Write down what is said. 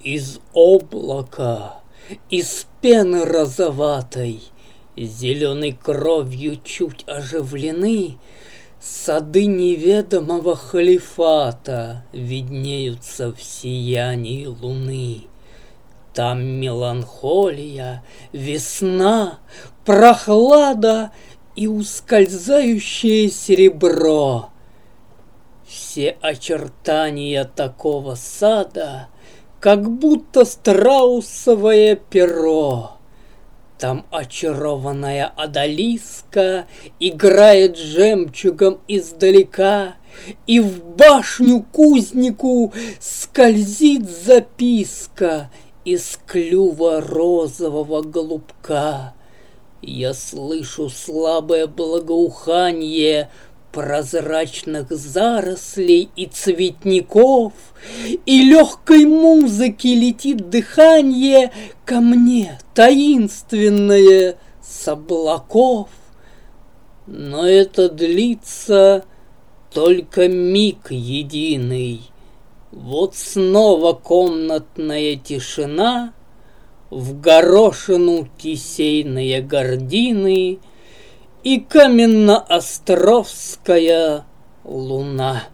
Из облака, из пены розоватой, зеленой кровью чуть оживлены, сады неведомого халифата виднеются в сиянии луны. Там меланхолия, весна, прохлада и ускользающее серебро. Все очертания такого сада, как будто страусовое перо. Там очарованная одалиска играет жемчугом издалека, и в башню кузнику скользит записка из клюва розового голубка. Я слышу слабое благоуханье прозрачных зарослей и цветников, и легкой музыки летит дыханье ко мне, таинственное, с облаков. Но это длится только миг единый. Вот снова комнатная тишина, в горошину кисейные гардины и каменноостровская луна.